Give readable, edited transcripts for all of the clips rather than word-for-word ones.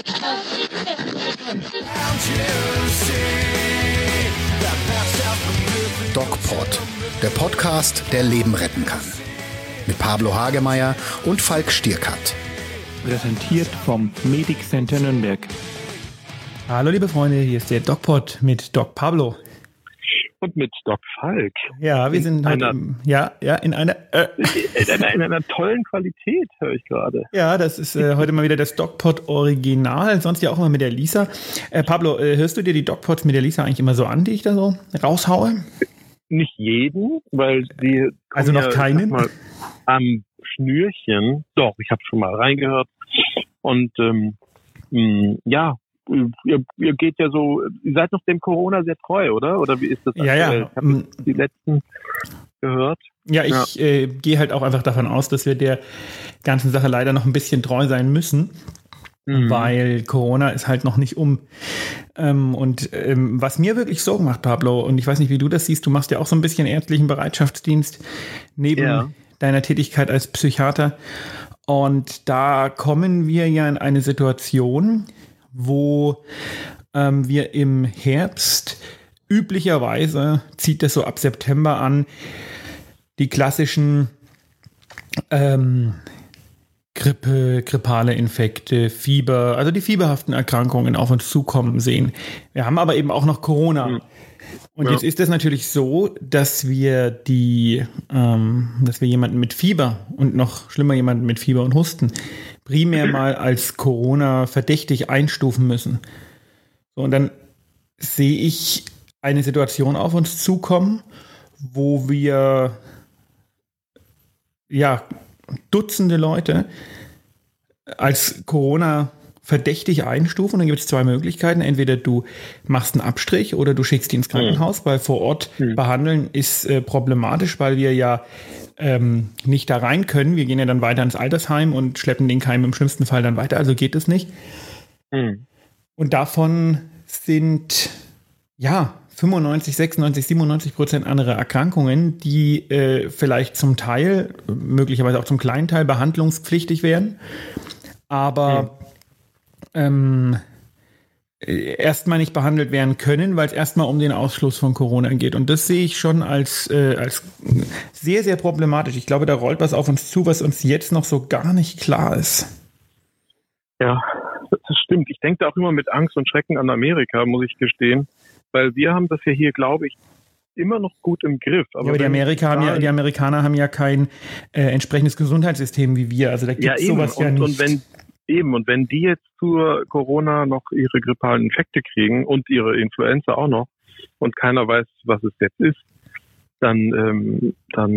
DocPod, der Podcast, der Leben retten kann. Mit Pablo Hagemeyer und Falk Stierkat. Präsentiert vom Medic Center Nürnberg. Hallo liebe Freunde, hier ist der DocPod mit Doc Pablo. Und mit Doc Falk. Ja, wir sind heute in einer tollen Qualität, höre ich gerade. Ja, das ist heute mal wieder das DocPod Original, sonst ja auch immer mit der Lisa. Pablo, hörst du dir die DocPods mit der Lisa eigentlich immer so an, die ich da so raushaue? Nicht jeden, weil die also noch keinen? Mal am Schnürchen. Doch, ich habe schon mal reingehört. Und ihr geht ja so, ihr seid noch dem Corona sehr treu, oder? Oder wie ist das? Ja. Ich habe die letzten gehört. Ja, ich gehe halt auch einfach davon aus, dass wir der ganzen Sache leider noch ein bisschen treu sein müssen, weil Corona ist halt noch nicht um. Was mir wirklich Sorgen macht, Pablo, und ich weiß nicht, wie du das siehst, du machst ja auch so ein bisschen ärztlichen Bereitschaftsdienst neben deiner Tätigkeit als Psychiater. Und da kommen wir ja in eine Situation, wo wir im Herbst üblicherweise, zieht das so ab September an, die klassischen grippale Infekte, Fieber, also die fieberhaften Erkrankungen auf uns zukommen sehen. Wir haben aber eben auch noch Corona. Und jetzt ist es natürlich so, dass wir jemanden mit Fieber und noch schlimmer jemanden mit Fieber und Husten primär mal als Corona verdächtig einstufen müssen. So, und dann sehe ich eine Situation auf uns zukommen, wo wir Dutzende Leute als Corona verdächtig einstufen. Und dann gibt es zwei Möglichkeiten. Entweder du machst einen Abstrich oder du schickst die ins Krankenhaus, weil vor Ort behandeln ist problematisch, weil wir ja nicht da rein können. Wir gehen ja dann weiter ins Altersheim und schleppen den Keim im schlimmsten Fall dann weiter. Also geht es nicht. Und davon sind 95, 96, 97% andere Erkrankungen, die vielleicht zum Teil, möglicherweise auch zum kleinen Teil behandlungspflichtig wären, aber erstmal nicht behandelt werden können, weil es erstmal um den Ausschluss von Corona geht. Und das sehe ich schon als sehr, sehr problematisch. Ich glaube, da rollt was auf uns zu, was uns jetzt noch so gar nicht klar ist. Ja, das stimmt. Ich denke da auch immer mit Angst und Schrecken an Amerika, muss ich gestehen. Weil wir haben das ja hier, glaube ich, immer noch gut im Griff. Aber die Amerikaner haben ja kein entsprechendes Gesundheitssystem wie wir. Also da gibt es sowas ja nicht. Und wenn die jetzt zur Corona noch ihre grippalen Infekte kriegen und ihre Influenza auch noch und keiner weiß, was es jetzt ist, dann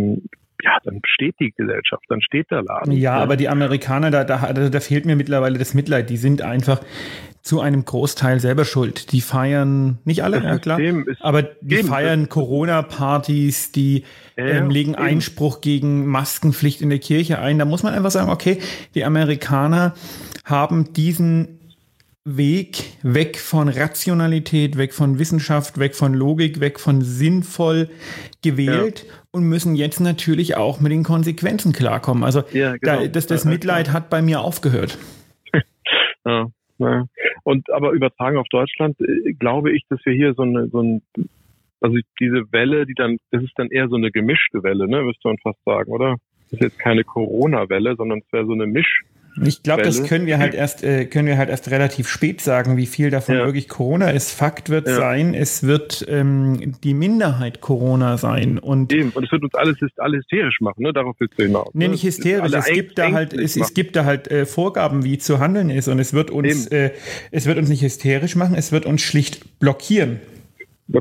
steht die Gesellschaft, dann steht der Laden. Ja, aber die Amerikaner, da fehlt mir mittlerweile das Mitleid. Die sind einfach zu einem Großteil selber schuld. Die feiern, nicht alle, ja klar, aber die feiern Corona-Partys, die legen Einspruch gegen Maskenpflicht in der Kirche ein. Da muss man einfach sagen, okay, die Amerikaner haben diesen Weg weg von Rationalität, weg von Wissenschaft, weg von Logik, weg von sinnvoll gewählt und müssen jetzt natürlich auch mit den Konsequenzen klarkommen. Also das Mitleid hat bei mir aufgehört. Ja. Aber übertragen auf Deutschland glaube ich, dass wir hier also diese Welle, das ist dann eher so eine gemischte Welle, ne, müsste man fast sagen, oder? Das ist jetzt keine Corona-Welle, sondern es wäre so eine Mischwelle. Ich glaube, das können wir halt erst relativ spät sagen, wie viel davon wirklich Corona ist. Fakt wird sein, es wird die Minderheit Corona sein. Und es wird uns alles hysterisch machen, ne? Darauf willst du hinaus. Nee, nicht hysterisch. Es gibt da halt Vorgaben, wie zu handeln ist. Und es wird uns nicht hysterisch machen, es wird uns schlicht blockieren. Ja.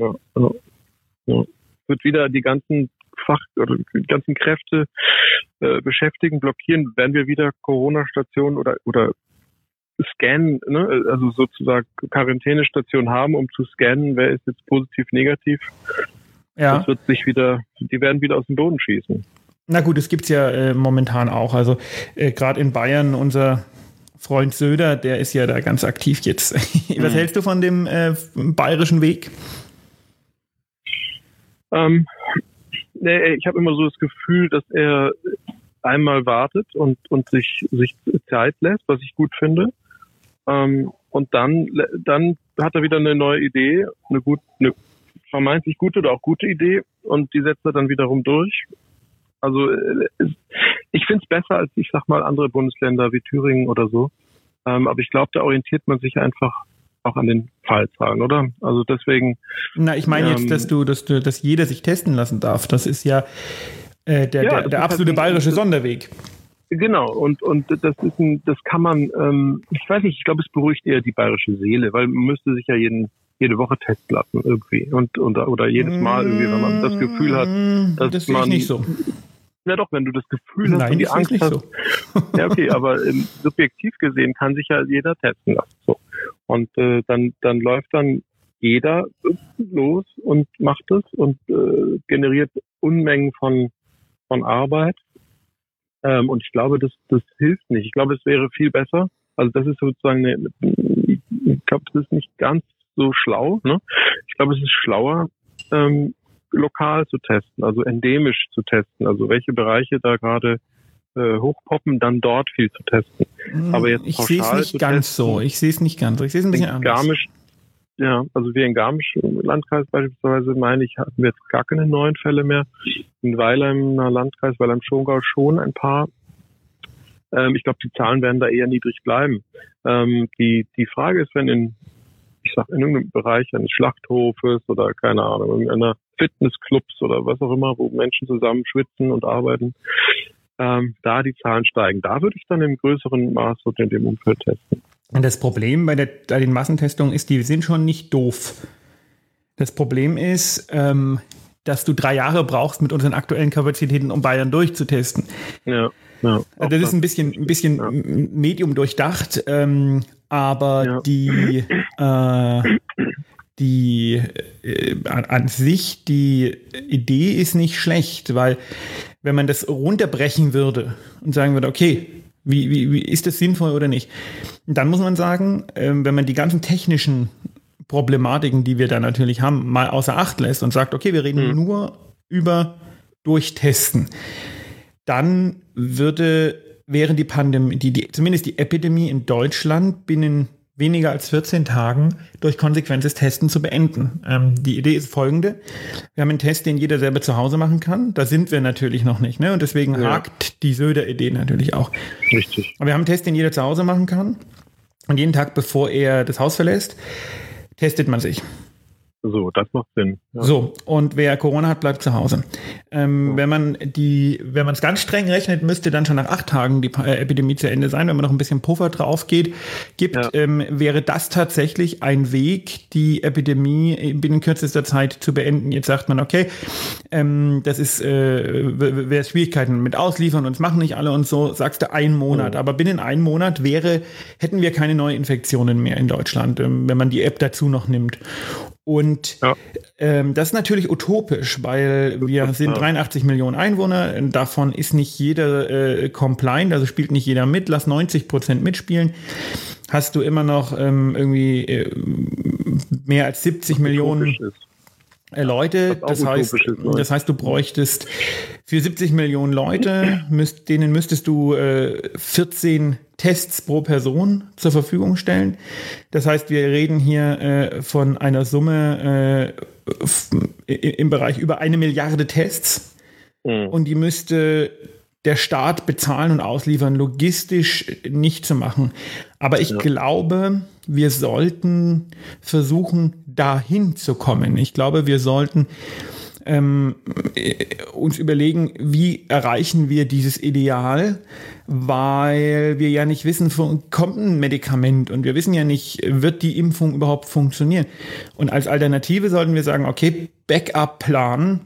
Es wird wieder die ganzen Kräfte beschäftigen, blockieren, wenn wir wieder Corona-Stationen oder scannen, ne? Also sozusagen Quarantänestationen haben, um zu scannen, wer ist jetzt positiv, negativ. Ja. Das wird die werden wieder aus dem Boden schießen. Na gut, es gibt's ja momentan auch. Also gerade in Bayern, unser Freund Söder, der ist ja da ganz aktiv jetzt. Was hältst du von dem bayerischen Weg? Ich habe immer so das Gefühl, dass er einmal wartet und sich Zeit lässt, was ich gut finde. Und dann hat er wieder eine neue Idee, eine vermeintlich gute oder auch gute Idee, und die setzt er dann wiederum durch. Also ich finde es besser als, ich sag mal, andere Bundesländer wie Thüringen oder so. Aber ich glaube, da orientiert man sich einfach auch an den Fallzahlen, oder? Also deswegen. Na, ich meine jetzt, dass jeder sich testen lassen darf. Das ist ja der absolute bayerische Sonderweg. Genau, und das kann man, ich weiß nicht, ich glaube, es beruhigt eher die bayerische Seele, weil man müsste sich ja jede Woche testen lassen irgendwie oder jedes Mal irgendwie, wenn man das Gefühl hat, dass das man. Das nicht so. Ja doch, wenn du das Gefühl hast und die Angst hast. So. Ja, okay, aber subjektiv gesehen kann sich ja jeder testen lassen. So. Und dann läuft dann jeder los und macht es und generiert Unmengen von Arbeit. Und ich glaube, das hilft nicht. Ich glaube, es wäre viel besser. Also das ist sozusagen ich glaube, das ist nicht ganz so schlau. Ne? Ich glaube, es ist schlauer, lokal zu testen, also endemisch zu testen, also welche Bereiche da gerade hochpoppen, dann dort viel zu testen. Aber jetzt ich sehe es nicht ganz so. Ich sehe es nicht ganz so. Ich sehe es ein bisschen anders. Garmisch, ja, also wir in Garmisch im Landkreis beispielsweise, meine ich, hatten wir jetzt gar keine neuen Fälle mehr. In Weilheimer Landkreis, Weilheim-Schongau schon ein paar. Ich glaube, die Zahlen werden da eher niedrig bleiben. Die Frage ist, wenn in irgendeinem Bereich eines Schlachthofes oder keine Ahnung, in einer Fitnessclubs oder was auch immer, wo Menschen zusammen schwitzen und arbeiten, da die Zahlen steigen. Da würde ich dann im größeren Maß und in dem Umfeld testen. Und das Problem bei den Massentestungen ist, die sind schon nicht doof. Das Problem ist, dass du 3 Jahre brauchst mit unseren aktuellen Kapazitäten, um Bayern durchzutesten. Ja. Also das ist ein bisschen medium durchdacht, aber an sich die Idee ist nicht schlecht, weil wenn man das runterbrechen würde und sagen würde, okay, wie ist das sinnvoll oder nicht, dann muss man sagen, wenn man die ganzen technischen Problematiken, die wir da natürlich haben, mal außer Acht lässt und sagt, okay, wir reden nur über Durchtesten, dann wären die Pandemie, zumindest die Epidemie in Deutschland binnen weniger als 14 Tagen durch konsequentes Testen zu beenden. Die Idee ist folgende. Wir haben einen Test, den jeder selber zu Hause machen kann. Da sind wir natürlich noch nicht. Ne? Und deswegen hakt die Söder-Idee natürlich auch. Richtig. Aber wir haben einen Test, den jeder zu Hause machen kann. Und jeden Tag, bevor er das Haus verlässt, testet man sich. So, das macht Sinn. Ja. So, und wer Corona hat, bleibt zu Hause. Wenn man es ganz streng rechnet, müsste dann schon nach 8 Tagen die Epidemie zu Ende sein. Wenn man noch ein bisschen Puffer drauf gibt, wäre das tatsächlich ein Weg, die Epidemie binnen kürzester Zeit zu beenden. Jetzt sagt man, okay, das ist wäre Schwierigkeiten mit Ausliefern und es machen nicht alle und so, sagst du 1 Monat. Aber binnen 1 Monat hätten wir keine Neuinfektionen mehr in Deutschland, wenn man die App dazu noch nimmt. Und das ist natürlich utopisch, weil wir sind 83 Millionen Einwohner, davon ist nicht jeder compliant, also spielt nicht jeder mit, lass 90% mitspielen, hast du immer noch irgendwie mehr als 70 Millionen Leute, das heißt, du bräuchtest für 70 Millionen Leute, denen müsstest du 14 Tests pro Person zur Verfügung stellen. Das heißt, wir reden hier von einer Summe im Bereich über 1 Milliarde Tests und die müsste der Staat bezahlen und ausliefern, logistisch nicht zu machen. Aber ich glaube, wir sollten versuchen, dahin zu kommen. Ich glaube, wir sollten uns überlegen, wie erreichen wir dieses Ideal, weil wir ja nicht wissen, kommt ein Medikament und wir wissen ja nicht, wird die Impfung überhaupt funktionieren. Und als Alternative sollten wir sagen, okay, Backup-Plan,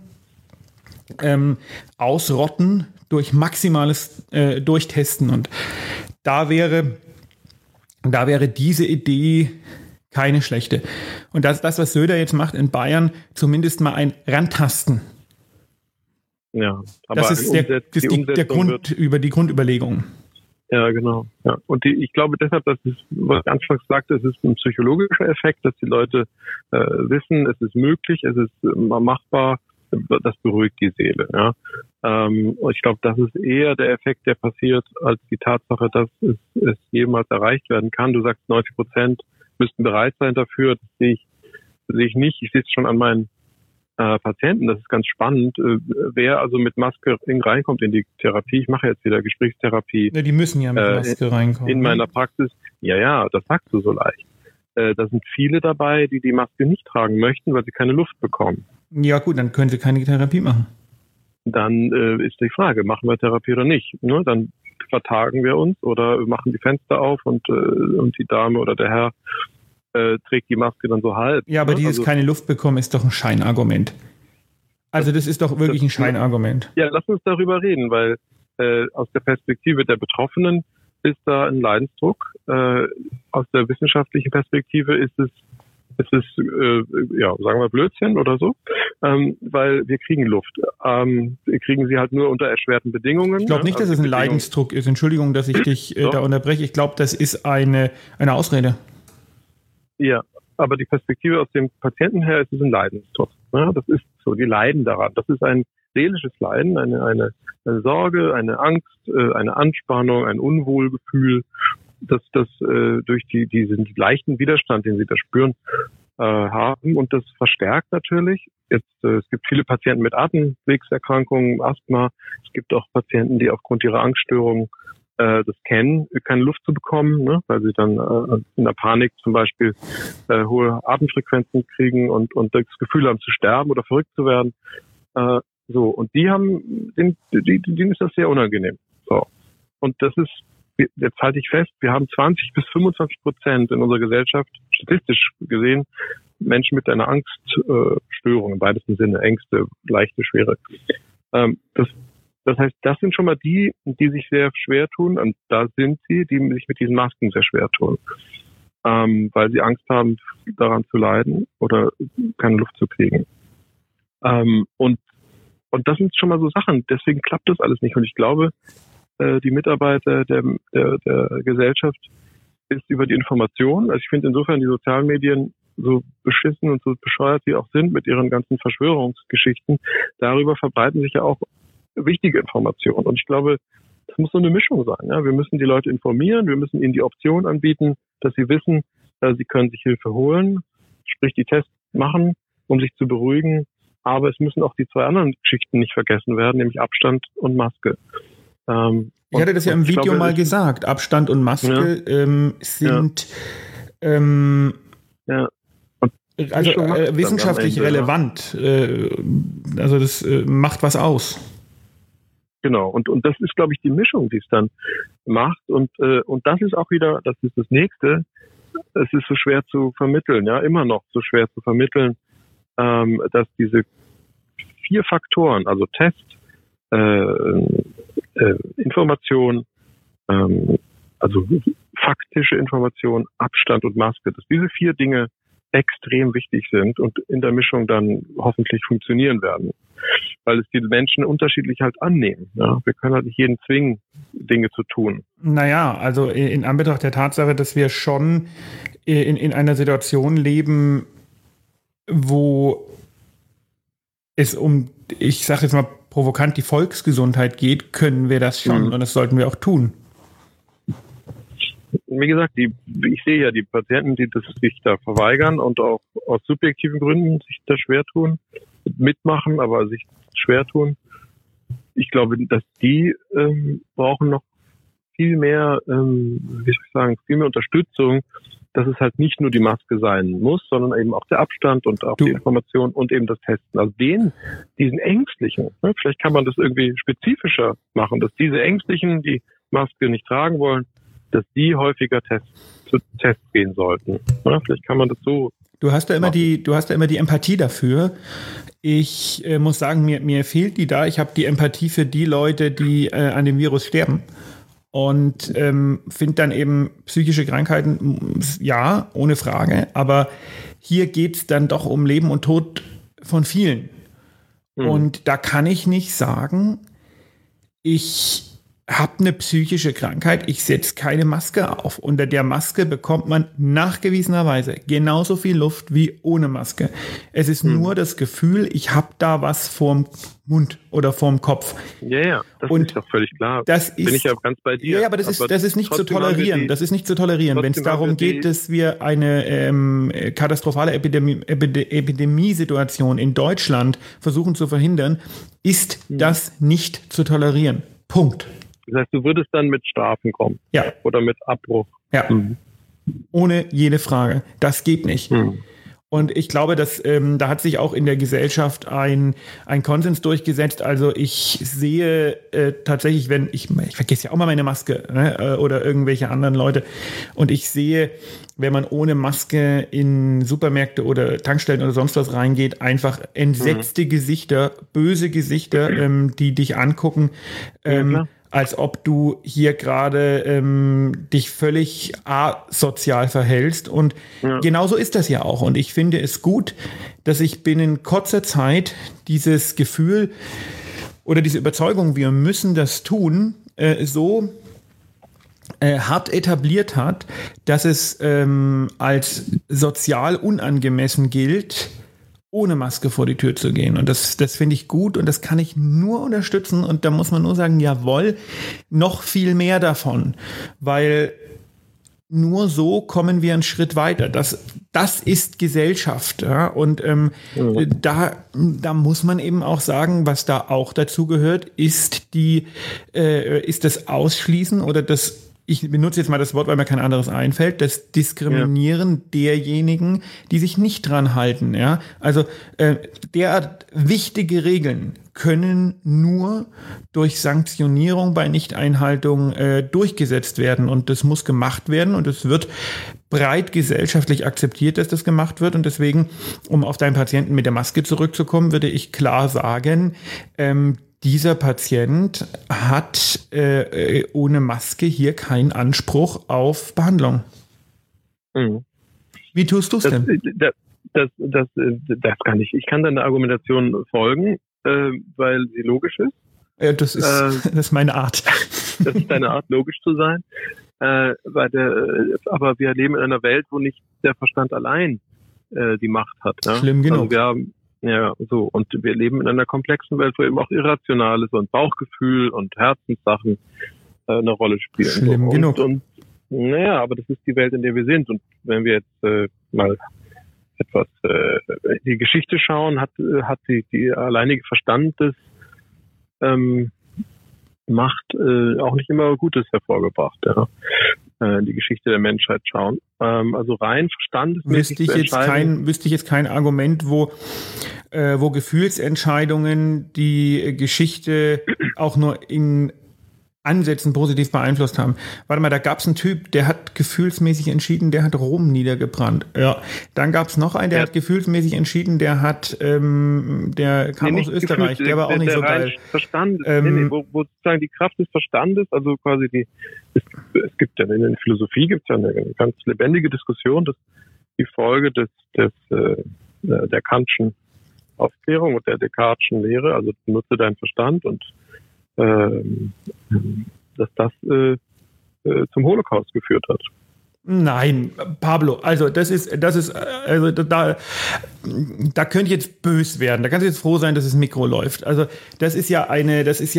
ausrotten durch maximales Durchtesten. Und da wäre diese Idee keine schlechte. Und das, was Söder jetzt macht in Bayern, zumindest mal ein Rantasten. Ja, aber das ist die Grundüberlegung. Ja, genau. Ja. Und ich glaube deshalb, dass es, was ich anfangs sagte, es ist ein psychologischer Effekt, dass die Leute wissen, es ist möglich, es ist machbar, das beruhigt die Seele. Ja. Und ich glaube, das ist eher der Effekt, der passiert, als die Tatsache, dass es jemals erreicht werden kann. Du sagst, 90% müssten bereit sein dafür. Das sehe ich nicht. Ich sehe es schon an meinen Patienten. Das ist ganz spannend. Wer also mit Maske reinkommt in die Therapie, ich mache jetzt wieder Gesprächstherapie. Ja, die müssen ja mit Maske reinkommen. In meiner Praxis, ja, das sagst du so leicht. Da sind viele dabei, die Maske nicht tragen möchten, weil sie keine Luft bekommen. Ja gut, dann können sie keine Therapie machen. Dann ist die Frage, machen wir Therapie oder nicht? Ne? Dann vertagen wir uns oder machen die Fenster auf und die Dame oder der Herr trägt die Maske dann so halb. Ja, aber dieses keine Luft bekommen ist doch ein Scheinargument. Also das ist doch wirklich ein Scheinargument. Ja, lass uns darüber reden, weil aus der Perspektive der Betroffenen ist da ein Leidensdruck. Aus der wissenschaftlichen Perspektive ist es sagen wir Blödsinn oder so, weil wir kriegen Luft. Wir kriegen sie halt nur unter erschwerten Bedingungen. Ich glaube nicht, dass es ein Leidensdruck ist. Entschuldigung, dass ich dich da unterbreche. Ich glaube, das ist eine Ausrede. Ja, aber die Perspektive aus dem Patienten her ist es ein Leidensdruck. Ja, das ist so, die leiden daran. Das ist ein seelisches Leiden, eine Sorge, eine Angst, eine Anspannung, ein Unwohlgefühl, das durch diesen leichten Widerstand, den sie da spüren, haben. Und das verstärkt natürlich. Es gibt viele Patienten mit Atemwegserkrankungen, Asthma. Es gibt auch Patienten, die aufgrund ihrer Angststörungen das kennen, keine Luft zu bekommen, ne, weil sie dann in der Panik zum Beispiel hohe Atemfrequenzen kriegen und das Gefühl haben zu sterben oder verrückt zu werden. Und denen ist das sehr unangenehm. So. Und das ist, jetzt halte ich fest, wir haben 20-25% in unserer Gesellschaft, statistisch gesehen, Menschen mit einer Angststörung, im weitesten Sinne, Ängste, leichte, schwere. Das heißt, das sind schon mal die sich sehr schwer tun, und da sind sie, die sich mit diesen Masken sehr schwer tun, weil sie Angst haben, daran zu leiden oder keine Luft zu kriegen. Und das sind schon mal so Sachen, deswegen klappt das alles nicht. Und ich glaube, die Mitarbeiter der Gesellschaft ist über die Information, also ich finde insofern die sozialen Medien so beschissen und so bescheuert sie auch sind mit ihren ganzen Verschwörungsgeschichten, darüber verbreiten sich ja auch wichtige Informationen. Und ich glaube, das muss so eine Mischung sein. Ja? Wir müssen die Leute informieren, wir müssen ihnen die Option anbieten, dass sie wissen, sie können sich Hilfe holen, sprich die Tests machen, um sich zu beruhigen. Aber es müssen auch die zwei anderen Geschichten nicht vergessen werden, nämlich Abstand und Maske. Ich hatte das ja im Video mal gesagt. Abstand und Maske sind wissenschaftlich relevant. Also das macht was aus. Genau, und das ist, glaube ich, die Mischung, die es dann macht. Und das ist auch wieder, das ist das Nächste, es ist so schwer zu vermitteln, ja, immer noch so schwer zu vermitteln, dass diese 4 Faktoren, also Test, Information, also faktische Information, Abstand und Maske, dass diese 4 Dinge extrem wichtig sind und in der Mischung dann hoffentlich funktionieren werden, weil es die Menschen unterschiedlich halt annehmen. Ja? Wir können halt nicht jeden zwingen, Dinge zu tun. Naja, also in Anbetracht der Tatsache, dass wir schon in einer Situation leben, wo es ich sage jetzt mal provokant, die Volksgesundheit geht, können wir das schon und das sollten wir auch tun. Wie gesagt, ich sehe ja die Patienten, die sich da verweigern und auch aus subjektiven Gründen sich da schwer tun, mitmachen, aber sich schwer tun. Ich glaube, dass die brauchen noch viel mehr, viel mehr Unterstützung, dass es halt nicht nur die Maske sein muss, sondern eben auch der Abstand und auch die Information und eben das Testen. Also diesen Ängstlichen, ne, vielleicht kann man das irgendwie spezifischer machen, dass diese Ängstlichen, die Maske nicht tragen wollen, dass die häufiger zu Tests gehen sollten. Ja, vielleicht kann man das so. Du hast ja immer die Empathie dafür. Ich muss sagen, mir fehlt die da. Ich habe die Empathie für die Leute, die an dem Virus sterben. Und finde dann eben psychische Krankheiten, ja, ohne Frage. Aber hier geht es dann doch um Leben und Tod von vielen. Und da kann ich nicht sagen, ich habe eine psychische Krankheit, ich setze keine Maske auf. Unter der Maske bekommt man nachgewiesenerweise genauso viel Luft wie ohne Maske. Es ist nur das Gefühl, ich habe da was vorm Mund oder vorm Kopf. Ja, das ist doch völlig klar. Bin ich ja ganz bei dir. Ja, aber das ist nicht zu tolerieren. Das ist nicht zu tolerieren, wenn es darum geht, dass wir eine katastrophale Epidemiesituation in Deutschland versuchen zu verhindern, ist das nicht zu tolerieren. Punkt. Das heißt, du würdest dann mit Strafen kommen? Ja. Oder mit Abbruch? Ja. Ohne jede Frage. Das geht nicht. Und ich glaube, dass da hat sich auch in der Gesellschaft ein Konsens durchgesetzt. Also ich sehe tatsächlich, wenn ich vergesse ja auch mal meine Maske, ne, oder irgendwelche anderen Leute, und ich sehe, wenn man ohne Maske in Supermärkte oder Tankstellen oder sonst was reingeht, einfach entsetzte Gesichter, böse Gesichter, die dich angucken, als ob du hier gerade dich völlig asozial verhältst. Und genauso ist das ja auch. Und ich finde es gut, dass ich binnen kurzer Zeit dieses Gefühl oder diese Überzeugung, wir müssen das tun, so hart etabliert hat, dass es als sozial unangemessen gilt, ohne Maske vor die Tür zu gehen. Und das finde ich gut und das kann ich nur unterstützen. Und da muss man nur sagen, jawohl, noch viel mehr davon. Weil nur so kommen wir einen Schritt weiter. Das ist Gesellschaft. Ja? Und da muss man eben auch sagen, was da auch dazu gehört, ist das Ausschließen oder das, ich benutze jetzt mal das Wort, weil mir kein anderes einfällt, das Diskriminieren derjenigen, die sich nicht dran halten. Ja? Also derart wichtige Regeln können nur durch Sanktionierung bei Nichteinhaltung durchgesetzt werden. Und das muss gemacht werden und es wird breit gesellschaftlich akzeptiert, dass das gemacht wird. Und deswegen, um auf deinen Patienten mit der Maske zurückzukommen, würde ich klar sagen, dieser Patient hat ohne Maske hier keinen Anspruch auf Behandlung. Wie tust du es denn? Das kann ich. Ich kann deiner Argumentation folgen, weil sie logisch ist. Das ist meine Art. Das ist deine Art, logisch zu sein. Aber wir leben in einer Welt, wo nicht der Verstand allein die Macht hat. Ja? Schlimm genug. Also und wir leben in einer komplexen Welt, wo eben auch Irrationales und Bauchgefühl und Herzenssachen eine Rolle spielen. Schlimm genug. Aber das ist die Welt, in der wir sind. Und wenn wir jetzt mal etwas die Geschichte schauen, hat die alleinige Verstand des Macht auch nicht immer Gutes hervorgebracht. Ja. Die Geschichte der Menschheit schauen. Also rein verstandesmäßig wüsste ich jetzt kein Argument, wo Gefühlsentscheidungen die Geschichte auch nur in Ansätzen positiv beeinflusst haben. Warte mal, da gab es einen Typ, der hat gefühlsmäßig entschieden, der hat Rom niedergebrannt. Ja. Dann gab es noch einen, der hat gefühlsmäßig entschieden, der kam aus Österreich, der war auch nicht so geil. Verstand, wo sozusagen die Kraft des Verstandes, also quasi es gibt ja in der Philosophie gibt's ja eine ganz lebendige Diskussion, dass die Folge der Kantschen Aufklärung und der Descarteschen Lehre, also nutze deinen Verstand und dass das zum Holocaust geführt hat. Nein, Pablo, also da könnte ich jetzt böse werden. Da kannst du jetzt froh sein, dass das Mikro läuft. Also das ist keine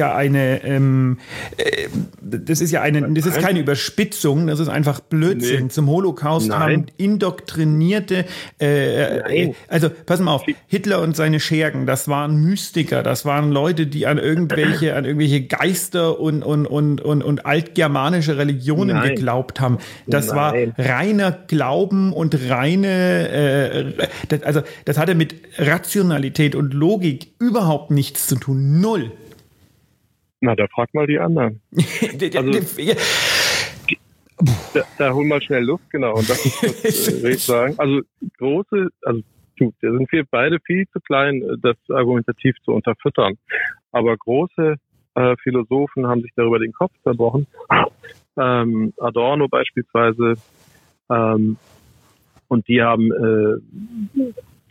Überspitzung, das ist einfach Blödsinn. Nee. Zum Holocaust haben indoktrinierte, also pass mal auf, Hitler und seine Schergen, das waren Mystiker, das waren Leute, die an irgendwelche Geister und altgermanische Religionen geglaubt haben. Das war reiner Glauben und reine, das hatte mit Rationalität und Logik überhaupt nichts zu tun. Null. Na, da frag mal die anderen. Da hol mal schnell Luft, genau. Und das ist, was will ich sagen. Also da sind wir beide viel zu klein, das argumentativ zu unterfüttern. Aber große Philosophen haben sich darüber den Kopf zerbrochen. Adorno beispielsweise, und die haben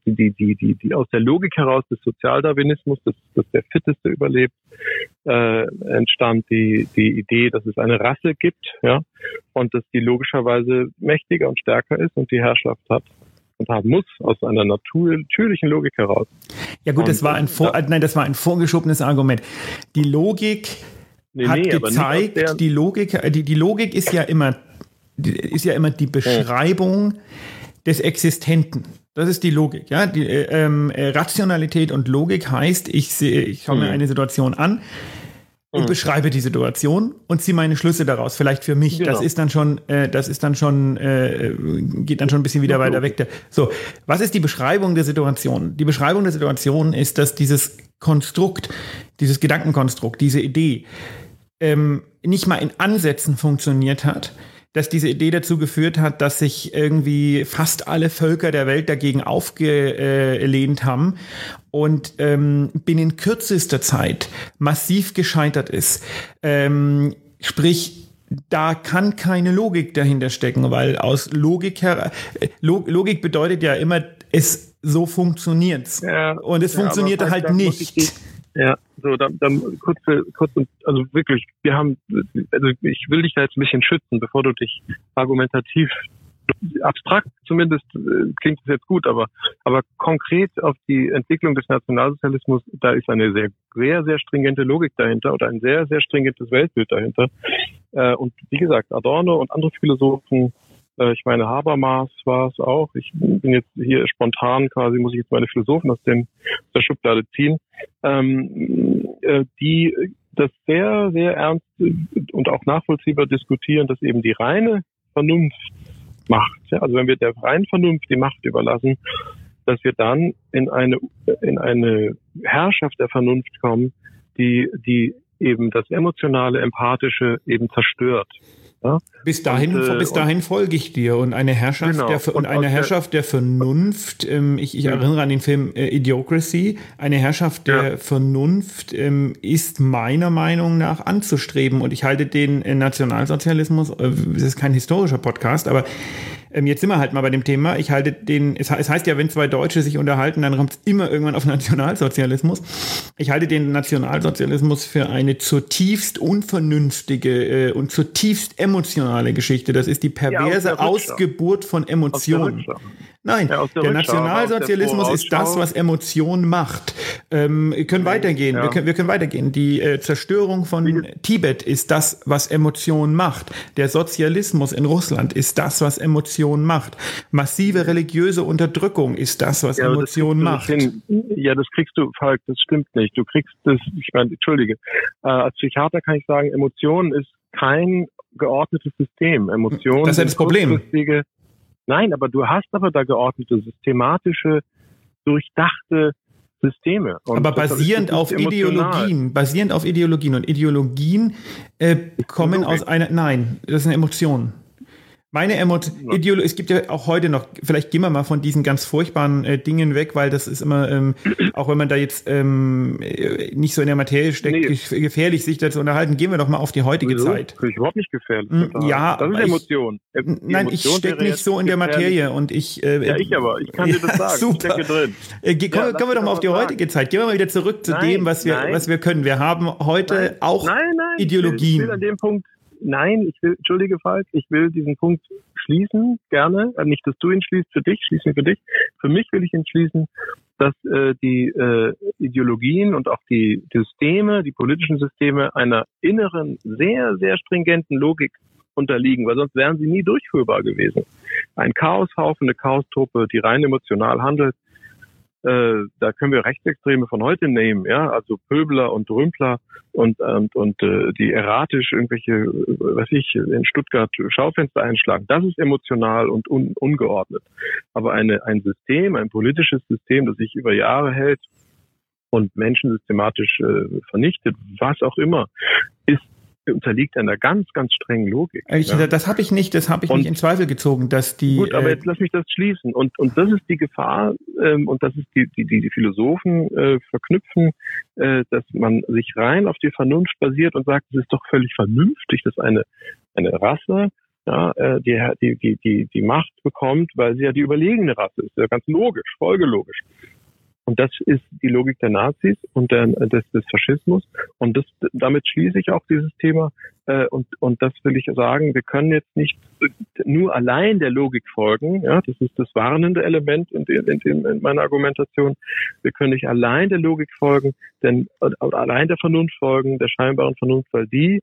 die aus der Logik heraus des Sozialdarwinismus, dass der Fitteste überlebt, entstand die Idee, dass es eine Rasse gibt, ja, und dass die logischerweise mächtiger und stärker ist und die Herrschaft hat und haben muss aus einer natürlichen Logik heraus. Ja gut, das war ein vorgeschobenes Argument. Die Logik hat gezeigt, die Logik ist ja immer die Beschreibung des Existenten. Das ist die Logik. Ja? Die Rationalität und Logik heißt, ich schaue mir eine Situation an und beschreibe die Situation und ziehe meine Schlüsse daraus. Vielleicht für mich. Genau. Das ist dann schon, geht dann schon ein bisschen wieder weiter weg. So, was ist die Beschreibung der Situation? Die Beschreibung der Situation ist, dass dieses Konstrukt, dieses Gedankenkonstrukt, diese Idee nicht mal in Ansätzen funktioniert hat, dass diese Idee dazu geführt hat, dass sich irgendwie fast alle Völker der Welt dagegen aufgelehnt haben und binnen kürzester Zeit massiv gescheitert ist. Sprich, da kann keine Logik dahinter stecken, weil aus Logik Logik bedeutet ja immer, so funktioniert's. Ja, und es funktionierte halt nicht. Ja, so, dann kurz, also wirklich, ich will dich da jetzt ein bisschen schützen, bevor du dich argumentativ, abstrakt zumindest, klingt es jetzt gut, aber konkret auf die Entwicklung des Nationalsozialismus, da ist eine sehr, sehr, sehr stringente Logik dahinter oder ein sehr, sehr stringentes Weltbild dahinter. Und wie gesagt, Adorno und andere Philosophen, ich meine, Habermas war es auch. Ich bin jetzt hier spontan quasi, muss ich jetzt meine Philosophen aus der Schublade ziehen, die das sehr, sehr ernst und auch nachvollziehbar diskutieren, dass eben die reine Vernunft macht. Ja, also wenn wir der reinen Vernunft die Macht überlassen, dass wir dann in eine Herrschaft der Vernunft kommen, die eben das Emotionale, Empathische eben zerstört. Ja? Bis dahin folge ich dir. Und eine Herrschaft, Herrschaft der Vernunft, ich erinnere an den Film Idiocracy, eine Herrschaft der Vernunft ist meiner Meinung nach anzustreben. Und ich halte den Nationalsozialismus, das ist kein historischer Podcast, aber jetzt sind wir halt mal bei dem Thema. Ich halte es heißt ja, wenn zwei Deutsche sich unterhalten, dann kommt es immer irgendwann auf Nationalsozialismus. Ich halte den Nationalsozialismus für eine zutiefst unvernünftige und zutiefst emotionale Geschichte. Das ist die perverse Ausgeburt von Emotionen. Nein, der Nationalsozialismus ist das, was Emotion macht. Wir können weitergehen. Ja. Wir können weitergehen. Die Zerstörung von Tibet ist das, was Emotion macht. Der Sozialismus in Russland ist das, was Emotion macht. Massive religiöse Unterdrückung ist das, was Emotion macht. Ja, das kriegst du, Falk, das stimmt nicht. Du kriegst das, ich meine, entschuldige. Als Psychiater kann ich sagen, Emotion ist kein geordnetes System. Emotion das ist das Problem. Nein, aber du hast da geordnete, systematische, durchdachte Systeme. Und aber basierend auf Ideologien. Und Ideologien kommen aus einer, nein, das ist eine Emotion. Meine Ideologie, es gibt ja auch heute noch, vielleicht gehen wir mal von diesen ganz furchtbaren Dingen weg, weil das ist immer, auch wenn man da jetzt nicht so in der Materie steckt, gefährlich, sich dazu unterhalten, gehen wir doch mal auf die heutige Zeit. Das ist überhaupt nicht gefährlich. Ja, das ist Emotion. Nein, ich stecke nicht so in der Materie und ich aber, ich kann dir das sagen, super. Ich stecke drin. Kommen wir doch mal auf die heutige Zeit. Gehen wir mal wieder zurück zu dem, was wir können. Wir haben heute auch Ideologien. Ich will an dem Punkt entschuldige Falk, ich will diesen Punkt schließen, gerne. Nicht, dass du ihn schließt für dich, schließ ihn für dich. Für mich will ich ihn schließen, dass die Ideologien und auch die Systeme, die politischen Systeme einer inneren, sehr, sehr stringenten Logik unterliegen, weil sonst wären sie nie durchführbar gewesen. Ein Chaoshaufen, eine Chaostruppe, die rein emotional handelt, da können wir Rechtsextreme von heute nehmen, ja, also Pöbler und Rümpler und die erratisch irgendwelche, in Stuttgart Schaufenster einschlagen. Das ist emotional und ungeordnet. Aber ein System, ein politisches System, das sich über Jahre hält und Menschen systematisch vernichtet, was auch immer, unterliegt einer ganz, ganz strengen Logik. Das habe ich nicht in Zweifel gezogen, dass die... Gut, aber jetzt lass mich das schließen. Und das ist die Gefahr, und das ist die Philosophen verknüpfen, dass man sich rein auf die Vernunft basiert und sagt, es ist doch völlig vernünftig, dass eine Rasse die Macht bekommt, weil sie ja die überlegene Rasse ist. Das ist ja ganz logisch, folgelogisch. Und das ist die Logik der Nazis und des Faschismus. Und damit schließe ich auch dieses Thema. Und das will ich sagen, wir können jetzt nicht nur allein der Logik folgen. Ja, das ist das warnende Element in meiner Argumentation. Wir können nicht allein der Logik folgen, oder allein der Vernunft folgen, der scheinbaren Vernunft, weil die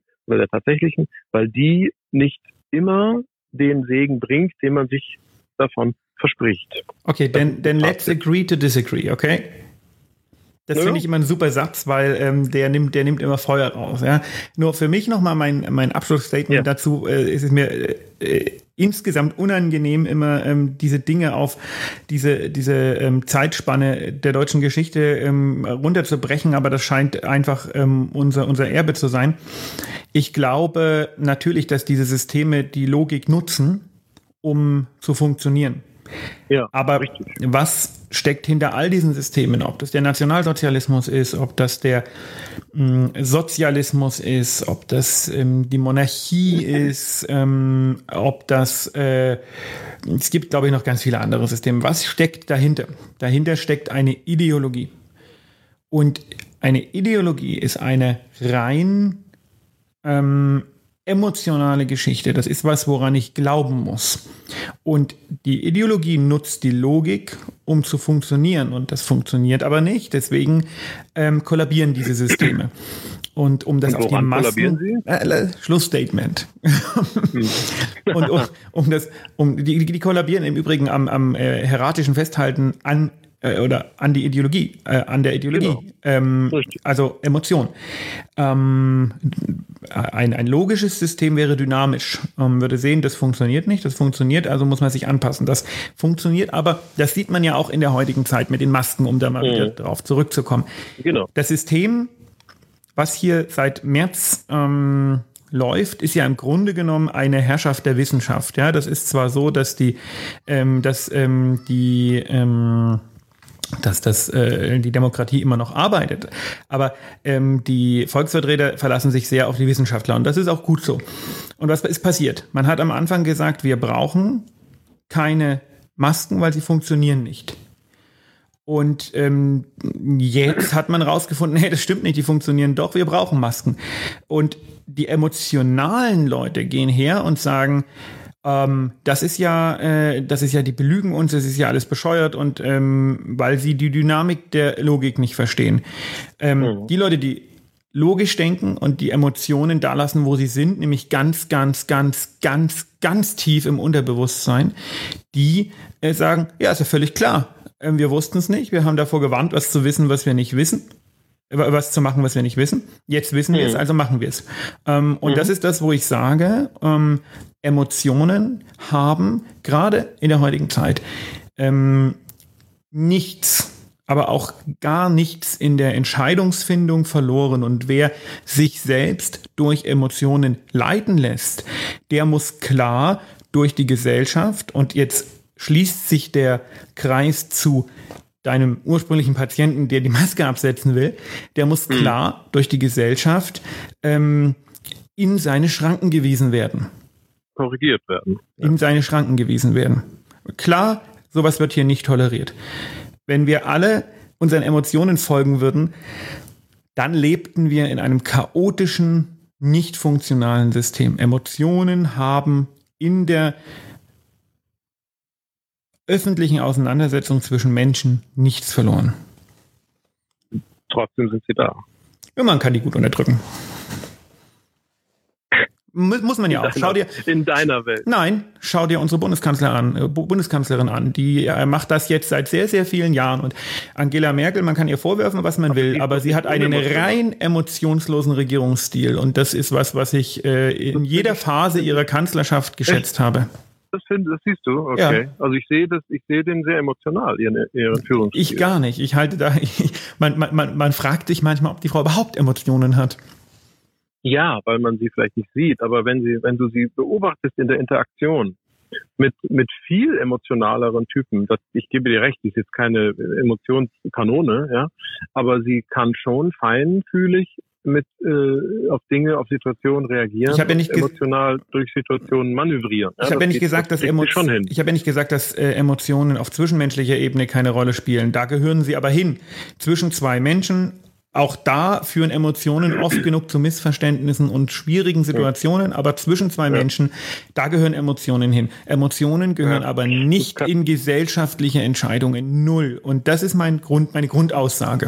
nicht immer den Segen bringt, den man sich davon verspricht. Okay, then let's agree to disagree, okay? Das finde ich immer ein super Satz, weil der nimmt immer Feuer raus. Ja? Nur für mich nochmal mein Abschlussstatement dazu, ist es mir insgesamt unangenehm, immer diese Dinge auf diese Zeitspanne der deutschen Geschichte runterzubrechen, aber das scheint einfach unser Erbe zu sein. Ich glaube natürlich, dass diese Systeme die Logik nutzen, um zu funktionieren. Ja, aber richtig. Was steckt hinter all diesen Systemen? Ob das der Nationalsozialismus ist, ob das der Sozialismus ist, ob das die Monarchie ist, ob das es gibt, glaube ich, noch ganz viele andere Systeme. Was steckt dahinter? Dahinter steckt eine Ideologie. Und eine Ideologie ist eine rein emotionale Geschichte. Das ist was, woran ich glauben muss. Und die Ideologie nutzt die Logik, um zu funktionieren. Und das funktioniert aber nicht. Deswegen kollabieren diese Systeme. Und um das auf die Massen... Schlussstatement. Die kollabieren im Übrigen am hieratischen Festhalten an die Ideologie, an der Ideologie, genau. Also Emotion. Ein logisches System wäre dynamisch, würde sehen, das funktioniert nicht, das funktioniert, also muss man sich anpassen. Das funktioniert, aber das sieht man ja auch in der heutigen Zeit mit den Masken, um da mal wieder drauf zurückzukommen. Genau. Das System, was hier seit März läuft, ist ja im Grunde genommen eine Herrschaft der Wissenschaft. Ja, das ist zwar so, dass die Demokratie immer noch arbeitet. Aber die Volksvertreter verlassen sich sehr auf die Wissenschaftler und das ist auch gut so. Und was ist passiert? Man hat am Anfang gesagt, wir brauchen keine Masken, weil sie funktionieren nicht. Und jetzt hat man rausgefunden, hey, das stimmt nicht, die funktionieren doch, wir brauchen Masken. Und die emotionalen Leute gehen her und sagen, das ist ja, die belügen uns, das ist ja alles bescheuert und weil sie die Dynamik der Logik nicht verstehen. Die Leute, die logisch denken und die Emotionen da lassen, wo sie sind, nämlich ganz, ganz, ganz, ganz, ganz tief im Unterbewusstsein, die sagen, ja, ist ja völlig klar, wir wussten es nicht, wir haben davor gewarnt, was zu wissen, was wir nicht wissen. Was zu machen, was wir nicht wissen. Jetzt wissen wir es, also machen wir es. Und das ist das, wo ich sage, Emotionen haben gerade in der heutigen Zeit nichts, aber auch gar nichts in der Entscheidungsfindung verloren. Und wer sich selbst durch Emotionen leiten lässt, der muss klar durch die Gesellschaft, und jetzt schließt sich der Kreis zu deinem ursprünglichen Patienten, der die Maske absetzen will, der muss klar durch die Gesellschaft in seine Schranken gewiesen werden. Korrigiert werden. Ja. In seine Schranken gewiesen werden. Klar, sowas wird hier nicht toleriert. Wenn wir alle unseren Emotionen folgen würden, dann lebten wir in einem chaotischen, nicht funktionalen System. Emotionen haben in der öffentlichen Auseinandersetzung zwischen Menschen nichts verloren. Trotzdem sind sie da. Ja, man kann die gut unterdrücken. Muss man ja auch. In deiner Welt. Nein, schau dir unsere Bundeskanzlerin an. Die macht das jetzt seit sehr, sehr vielen Jahren. Und Angela Merkel, man kann ihr vorwerfen, was man will, aber sie hat einen rein emotionslosen Regierungsstil. Und das ist was ich in jeder Phase ihrer Kanzlerschaft geschätzt habe. Das siehst du, okay. Ja. Also ich sehe den sehr emotional, ihren Führungsstil. Ich gar nicht. Ich halte da, man fragt sich manchmal, ob die Frau überhaupt Emotionen hat. Ja, weil man sie vielleicht nicht sieht, aber wenn du sie beobachtest in der Interaktion mit viel emotionaleren Typen, ich gebe dir recht, die ist jetzt keine Emotionskanone, ja, aber sie kann schon feinfühlig auf Dinge, auf Situationen reagieren, emotional durch Situationen manövrieren. Ich habe ja nicht gesagt, dass Emotionen auf zwischenmenschlicher Ebene keine Rolle spielen. Da gehören sie aber hin. Zwischen zwei Menschen, auch da führen Emotionen oft genug zu Missverständnissen und schwierigen Situationen, aber zwischen zwei Menschen, da gehören Emotionen hin. Emotionen gehören aber nicht in gesellschaftliche Entscheidungen, null. Und das ist meine Grundaussage.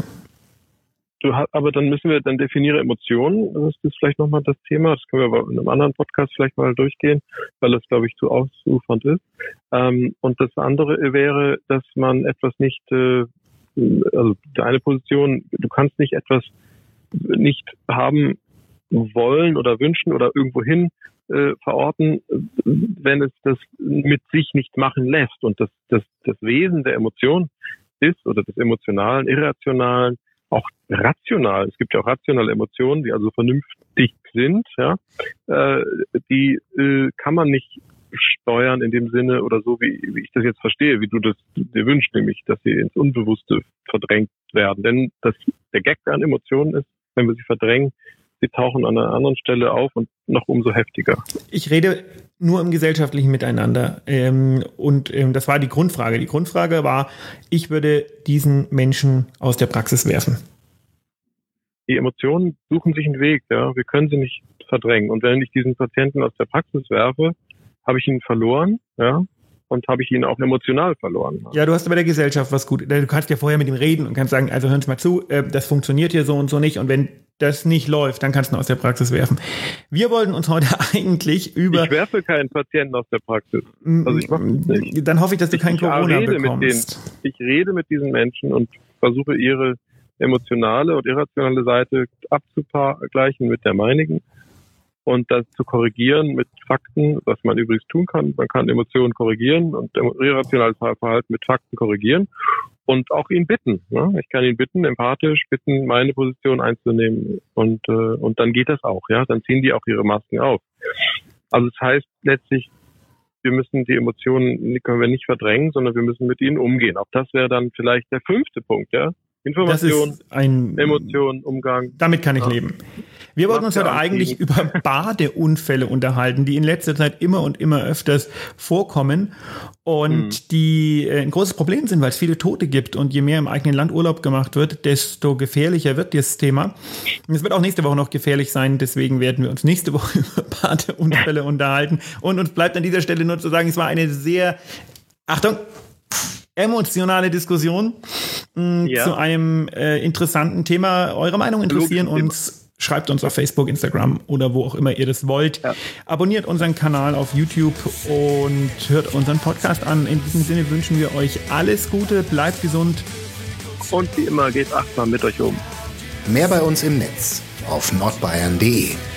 Aber dann definiere Emotionen. Das ist vielleicht nochmal das Thema. Das können wir aber in einem anderen Podcast vielleicht mal durchgehen, weil das, glaube ich, zu ausufernd ist. Und das andere wäre, dass man etwas nicht, also deine Position, du kannst nicht etwas nicht haben wollen oder wünschen oder irgendwohin verorten, wenn es das mit sich nicht machen lässt. Und das Wesen der Emotion ist, oder des Emotionalen, Irrationalen, auch rational. Es gibt ja auch rationale Emotionen, die also vernünftig sind, ja. Die kann man nicht steuern in dem Sinne oder so, wie ich das jetzt verstehe, wie du das dir wünschst, nämlich, dass sie ins Unbewusste verdrängt werden. Denn der Gag an Emotionen ist, wenn wir sie verdrängen, sie tauchen an einer anderen Stelle auf und noch umso heftiger. Ich rede nur im gesellschaftlichen Miteinander. Das war die Grundfrage. Die Grundfrage war, ich würde diesen Menschen aus der Praxis werfen. Die Emotionen suchen sich einen Weg. Ja? Wir können sie nicht verdrängen. Und wenn ich diesen Patienten aus der Praxis werfe, habe ich ihn verloren, ja, und habe ich ihn auch emotional verloren. Ja, du hast aber der Gesellschaft was gut. Du kannst ja vorher mit ihm reden und kannst sagen, also hören Sie mal zu, das funktioniert hier so und so nicht. Und wenn das nicht läuft, dann kannst du ihn aus der Praxis werfen. Wir wollten uns heute eigentlich Ich werfe keinen Patienten aus der Praxis. Also ich mache das nicht. Dann hoffe ich, dass du kein Corona bekommst. Ich rede mit diesen Menschen und versuche ihre emotionale und irrationale Seite abzugleichen mit der meinigen. Und das zu korrigieren mit Fakten, was man übrigens tun kann. Man kann Emotionen korrigieren und irrationales Verhalten mit Fakten korrigieren und auch ihn bitten. Ne? Ich kann ihn bitten, empathisch bitten, meine Position einzunehmen und dann geht das auch. Ja, dann ziehen die auch ihre Masken auf. Also das heißt letztlich, wir müssen die Emotionen, können wir nicht verdrängen, sondern wir müssen mit ihnen umgehen. Auch das wäre dann vielleicht der 5. Punkt, ja. Information, Emotion, Umgang. Damit kann ich leben. Wir wollten uns heute eigentlich über Badeunfälle unterhalten, die in letzter Zeit immer und immer öfters vorkommen und die ein großes Problem sind, weil es viele Tote gibt und je mehr im eigenen Land Urlaub gemacht wird, desto gefährlicher wird dieses Thema. Und es wird auch nächste Woche noch gefährlich sein, deswegen werden wir uns nächste Woche über Badeunfälle unterhalten. Und uns bleibt an dieser Stelle nur zu sagen, es war eine sehr, Achtung, emotionale Diskussion zu einem interessanten Thema. Eure Meinung interessieren uns. Schreibt uns auf Facebook, Instagram oder wo auch immer ihr das wollt. Ja. Abonniert unseren Kanal auf YouTube und hört unseren Podcast an. In diesem Sinne wünschen wir euch alles Gute, bleibt gesund. Und wie immer, geht achtsam mit euch um. Mehr bei uns im Netz auf nordbayern.de.